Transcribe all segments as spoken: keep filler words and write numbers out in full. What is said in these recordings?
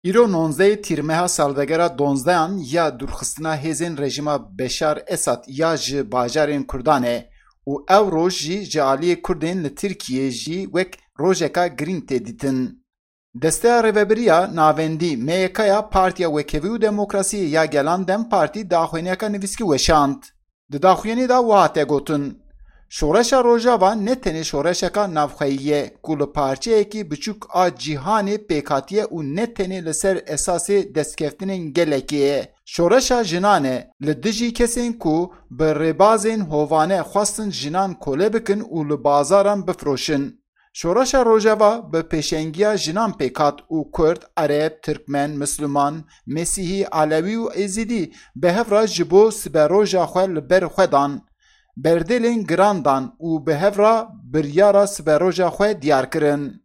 Îro nonzdehê tîrmeha salvegera donzdeyan ya durxistina hêzên rejima Beşar Esad ya ji bajarên Kurdanê û ev roj jî ji aliyê Kurdên li Tirkiyeyê jî wek rojeka girîng tê dîtin. Desteya Rêveberiya Navendî M Y K'ya Partiya Wekevî û Demokrasiyê ya Gelan Dem Partî daxuyaniyeka nivîskî weşand. Di daxuyanî de wiha hate gotin. Şoreşa Rojava ne tenê şoreşeka navxeyî ye ku li parçeyekî biçûk a cîhanê pêkhatiye û ne tenê li ser esasê destkeftînên gelekê ye. Şoreşa jinan e li dijî kesên ku bi rêbazên hovane xwastin jinan kole bikin û li bazaran bifroşin. Şoreşa Rojava bi pêşengiya jinan pêkhat û Kurd, Ereb, Tirkmen, Misliman, Mesîhî, Alewî û Êzidî bi hev re ji bo siberoja xwe li ber xwe dan. Berdelên giran dan û bi hev re biryara siberoja xwe diyar kirin.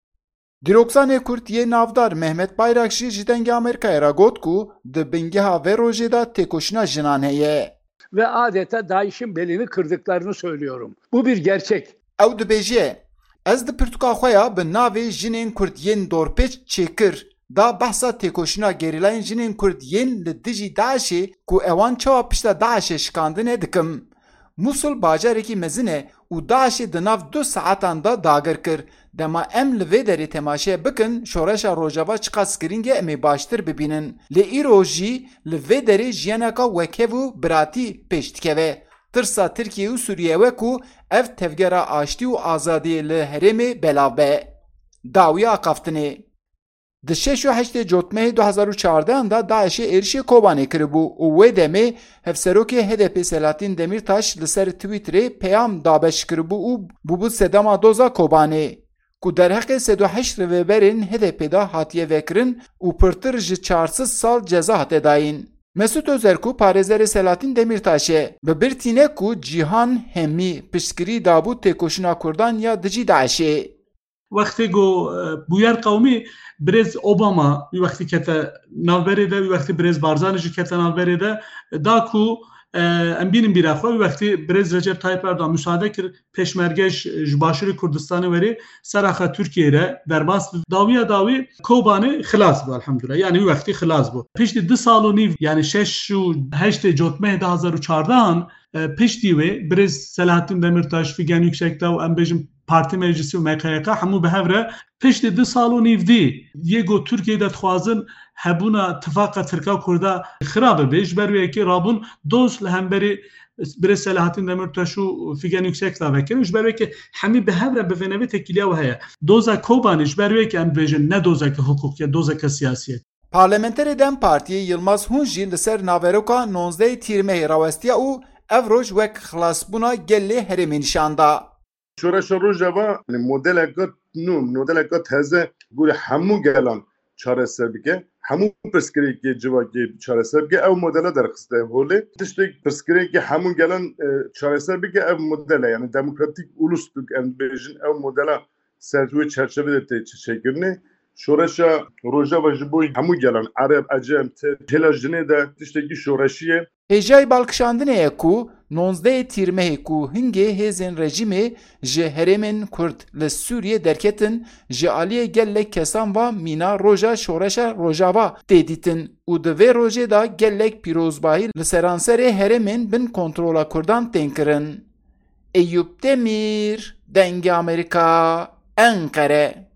Dîroksanê Kurd yê navdar Mehmet Bayrakçî ji dengê Amerîkayê re got ku di bingeha vê rojê de têkoşîna jinan heye. Ve adeta DAEŞ'in belini kırdıklarını söylüyorum. Bu bir gerçek. Ew dibêje, ez di pirtûka xwe ya bi navê jinên Kurd yên dorpêç çêkir da behsa têkoşîna gerîlayên jinên Kurd yên li dijî DAEŞê ku ewan çawa pişta DAEŞê şikandine dikim. Musul bacarekî mezin e û DAEŞê di nav du saetan da dagir kir. Dema em li vê derê temaşe bikin şoreşa Rojava çi qas girîng e em ê baştir bibînin. Lê îro jî li vê derê jiyaneka wekev û biratî pêş dikeve. Tirsa Tirkiye û Sûriye we ku ev tevgera aştî û azadiyê li herêmê belav be. Dawiya qaftinê. Di şeş û heştê Cotmehê du hezar û çardehan da DAEŞê êrişê Kobanê kiribû û wê demê hevserokê H D P Selahattin Demirtaş li ser Twitterê peyam dabeş kiribû û bûbû sedema doza Kobanê. Ku derheqê sed û heşt rêveberên H D P'de hatiye vekirin û pirtir ji çarsız sal ceza hate dayîn. Mesut Özer ku parêzerê Selahattin Demirtaşê bi bir tîne ku cîhan hemî piştgirî dabû têkoşîna Kurdan ya dijî DAEŞê. وقتی گو بویر قومی برز اوباما وقتی که تا نوبری ده وقتی برز بارزانش که تا نوبری ده داکو ام بینیم بیرخوا وقتی برز رجب تایپ اردوغان müsaade kir peşmergeş başarı Kurdistan'ı veri saraxa Türkiye'ye derbas daviya davi Kobanı xilas bu elhamdülillah yani vakti xilas bu. Pişti di saloni yani şeş şu heşte Cotmeh da hazar uçardan pişti ve brez Selahattin Demirtaş Figen Yüksekdağ embejim Parti Meclisi ve M K Y K hemû bi hev re piştî di salûn îvdî yê got Tirkiyeyê de dixwazin hebûna tifaka Tirka Kurda xirab bibe ji ber wê yekê rabûn dost li hemberî birê Selahattin Demirtaş û Figen Yüksekdağ vekirin ji ber wê yekê hemî bi hev re bi vê nevê tekîliya we heye. Doza Kobanî ji ber wê yekê em dibêjin ne dozeke hukuk dozeke siyasiyet. Parlamenterê Dem Partiyê Yılmaz Hun jî li ser naveroka nonzdehê tîrmehê rawestiya û ev roj wek xilasbûna gelê herêmê nîşan da. Şoreşa Rojava modeleka nû modeleka teze gure hemû gelan çareser bike hemû pirsgirêkê civakê çareser bike ev modela derxiste holê tiştek pirsgirêkê hemû gelan çareser bike ev modela yani demokratik ulus em dibêjin ev modela ser wê çerçevede tê çêkirine şoreşa Rojava ji bo hemû gelan Ereb, Ecem, hêla jinê de tiştekî şoreşî ye. Hêjayê balkişandinê ye ku nonzdehê tîrmehê ku hingê hêzên rejîmê ji herêmên Kurd li Sûriye derketin ji aliyê gelek kesan ve mîna roja şoreşa Rojava tê dîtin û di vê rojê de gelek pîrozbahî li seranserê herêmên bin kontrola Kurdan tên kirin. Eyüp Demir, Dengê Amerîka, Enkere.